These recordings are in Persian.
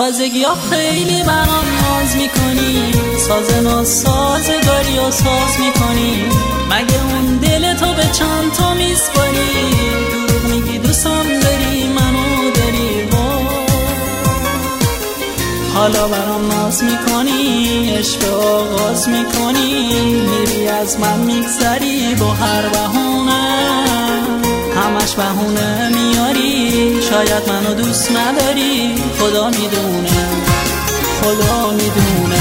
تازگی ها خیلی برام ناز میکنی، ساز سازگاری و ساز میکنی. مگه اون دل تو به چند تا میسپاری؟ دروغ میگی دوستم داری منو داری. حالا برام ناز میکنی، عشق آغاز میکنی، میری از من میگذری با هر بهونه، همش بهونه میاری. شاید منو دوست نداری، خدا میدونه، خدا میدونه.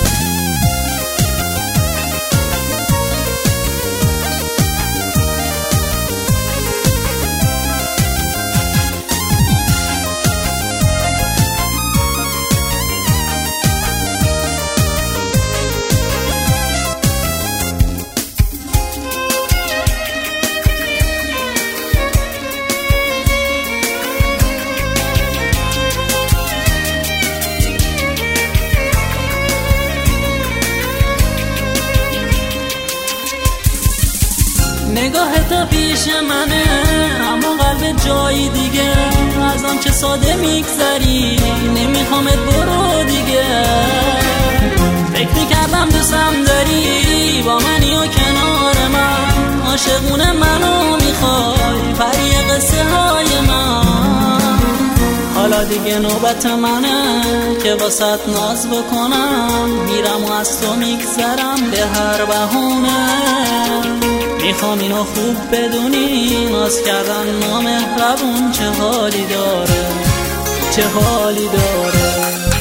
نگاه تا پیش منه، اما قلب جایی دیگه. از آن چه ساده میگذری، نمیخوامت برو دیگه. فکر میکردم دوستم داری، با منی و کنار من، عاشقونه منو میخوای، پری قصه های من. حالا دیگه نوبت منه که واسط ناز بکنم، میرم و از تو میگذرم به هر بهونه. میخوام اینو خوب بدونی، ناز کردن نامهربون چه حالی داره، چه حالی داره.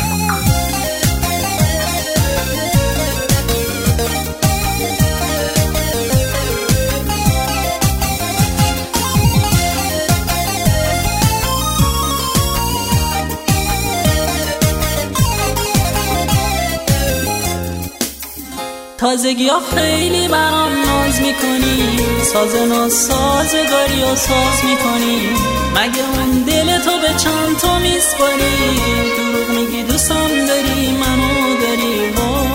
تازگی ها خیلی برام ناز میکنی، ساز سازگاری و ساز میکنی. مگه اون دل تو به چند تا میسپاری؟ دروغ میگی دوستم داری منو داری.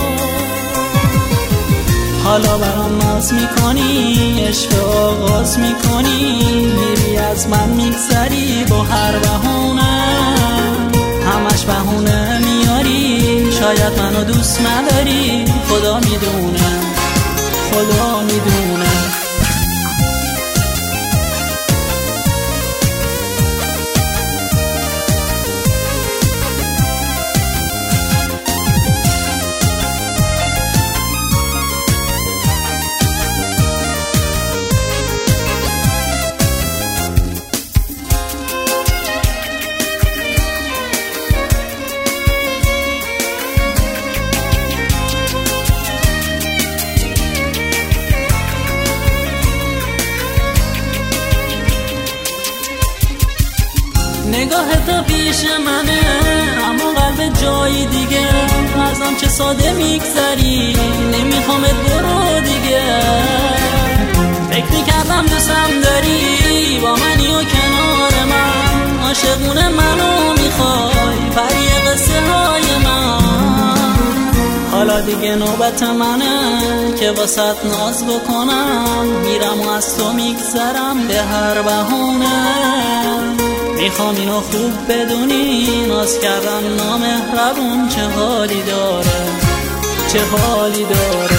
حالا برام ناز میکنی، عشق آغاز میکنی، میری از من میگذری با هر بهونه، همش بهونه میاری. شاید منو دوست نداری، خدا میدونه، خدا میدونه. نگاه تا پیش منه، اما قلب جایی دیگه. از آن چه ساده میگذری، نمیخوامت برو دیگه. فکر میکردم دوستم داری، با منی و کنار من، عاشقونه منو میخوای، پری قصه های من. حالا دیگه نوبت منه که واسط ناز بکنم، میرم و از تو میگذرم به هر بهونه. میخوام اینو خوب بدونی، ناز کردن نامهربون چه حالی داره، چه حالی داره.